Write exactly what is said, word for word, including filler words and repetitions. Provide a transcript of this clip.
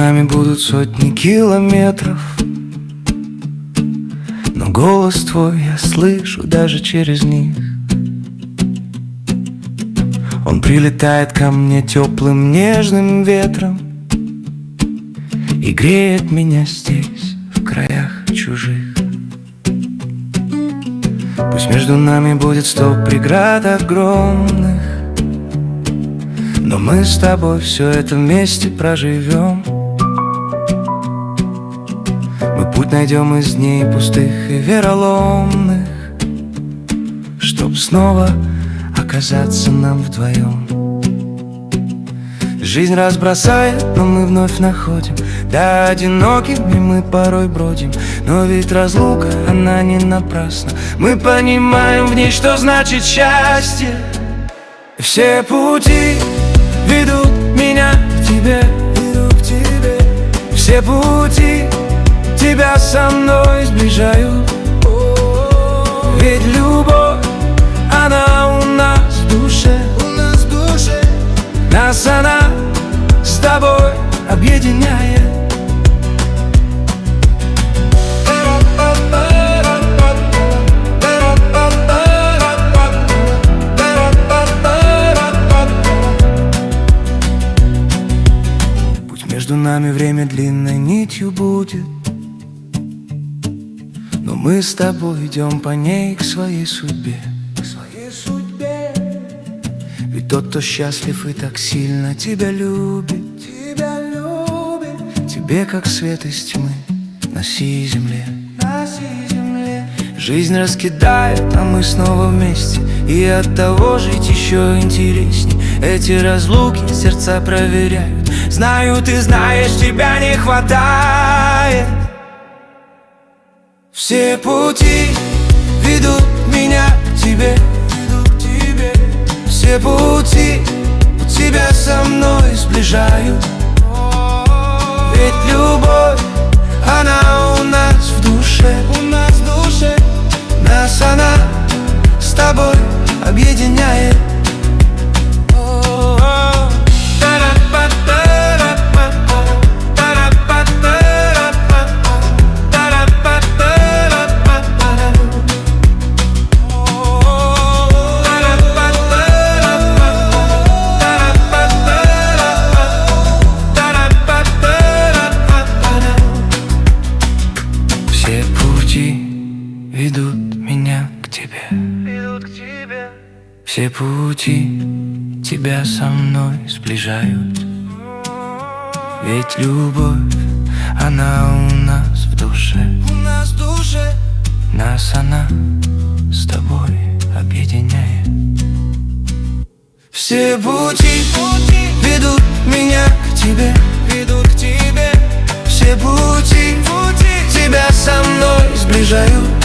нами будут сотни километров, но голос твой я слышу даже через них. Он прилетает ко мне теплым нежным ветром и греет меня здесь, в краях чужих. Пусть между нами будет сто преград огромных, но мы с тобой все это вместе проживем. Мы путь найдем из дней пустых и вероломных, чтоб снова оказаться нам вдвоем. Жизнь разбросает, но мы вновь находим. Да, одинокими мы порой бродим, но ведь разлука, она не напрасна. Мы понимаем в ней, что значит счастье. Все пути ведут меня к тебе, ведут к тебе. Все пути тебя со мной сближают. Ведь любовь, она у нас в душе, у нас в душе. Нас она с тобой объединяет. Пусть между нами время длинной нитью будет, но мы с тобой идем по ней к своей судьбе. Ведь тот, кто счастлив и так сильно тебя любит, тебя любит, тебе как свет из тьмы на сей земле, на сей земле. Жизнь раскидает, а мы снова вместе, и от того жить еще интересней. Эти разлуки сердца проверяют. Знаю, ты знаешь, тебя не хватает. Все пути ведут меня к тебе, все пути тебя со мной сближают. Ведь любовь, она у нас в душе, у нас в душе. Нас она с тобой объединяет. Все пути ведут меня к тебе, ведут к тебе. Все пути тебя со мной сближают. Ведь любовь, она у нас в душе, у нас в душе. Нас она с тобой объединяет. Все пути ведут меня к тебе, ведут к тебе. Все пути тебя со мной сближают.